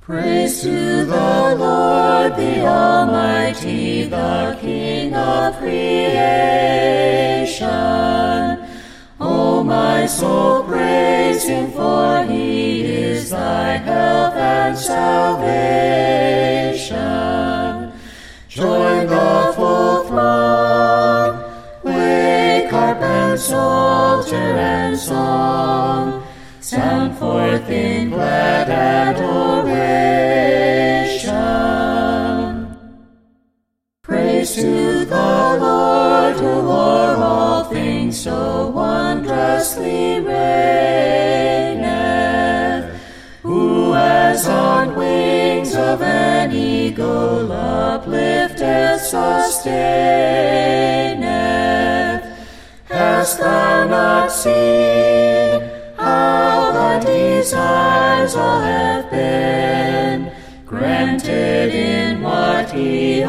Praise to the Lord, the Almighty, the King of creation. O my soul, praise him, for he is thy help and salvation. Join the full throng, wake harp and psalter and song, sound forth in glad adoration. Praise to the Lord, who o'er all things so wondrously reigneth, who as on wings of an eagle uplifteth, sustaineth. Hast thou not seen how thy desires all have been granted in what he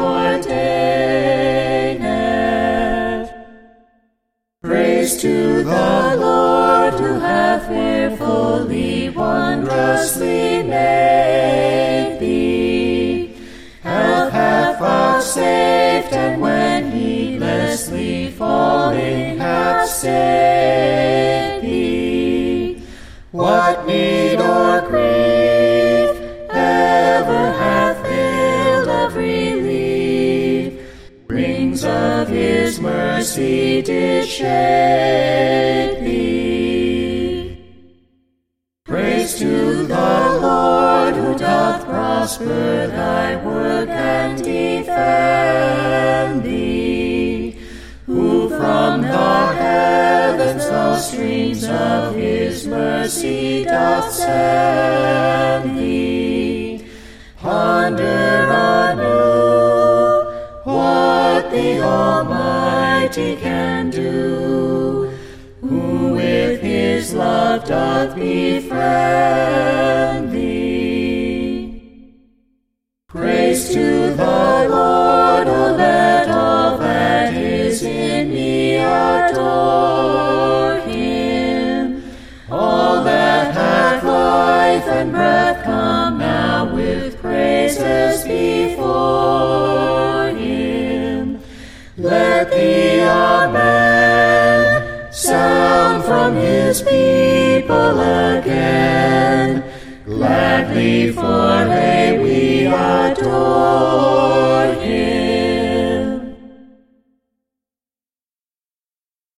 ordaineth? Praise to the Lord, who hath fearfully, wondrously made thee, hath vouchsafed, and when heedlessly falling hath saved thee. What need or grief ever hath failed of relief? Rings of his mercy did shade thee. Praise to the Lord, who doth prosper thy work and defend thee, who from the heavens the streams of his mercy doth send thee. Ponder anew what the Almighty can do, who with his love doth befriend thee. Praise to the Lord, O let all that is in me adore him. All that hath life and breath, come now with praises before him. Let the Amen sound from his people again. Gladly for hey we adore him.